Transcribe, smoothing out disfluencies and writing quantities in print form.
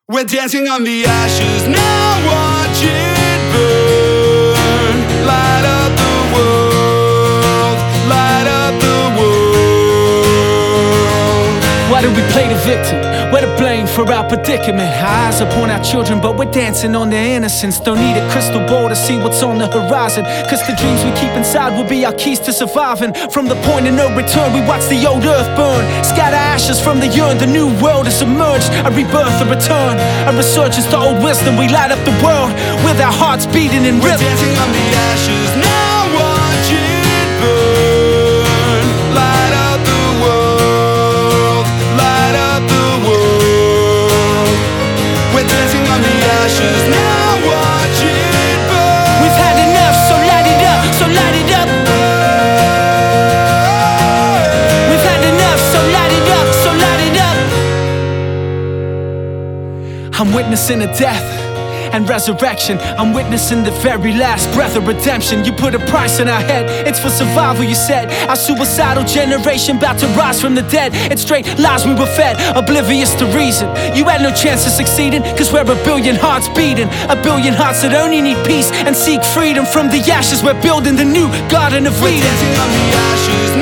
We're dancing on the ashes, now watch it burn. Light up the world, light up the world. Why do we play the victim? We're to blame for our predicament. Our eyes upon our children, but we're dancing on their innocence. Don't need a crystal ball to see what's on the horizon, cause the dreams we keep inside will be our keys to surviving. From the point of no return, we watch the old earth burn. Scatter ashes from the urn, the new world has emerged. A rebirth, a return, a resurgence to old wisdom. We light up the world with our hearts beating in rhythm. We're dancing on the ashes, now watch it burn. Light up the world, light up the world. We're dancing on the ashes, now watch it burn. We've had enough, so light it up, so light it up. We've had enough, so light it up, so light it up. I'm witnessing a death and resurrection. I'm witnessing the very last breath of redemption. You put a price on our head, it's for survival, you said. Our suicidal generation about to rise from the dead. It's straight lies we were fed, oblivious to reason. You had no chance of succeeding, cause we're a billion hearts beating. A billion hearts that only need peace and seek freedom. From the ashes we're building the new Garden of Eden. We're dancing on the ashes,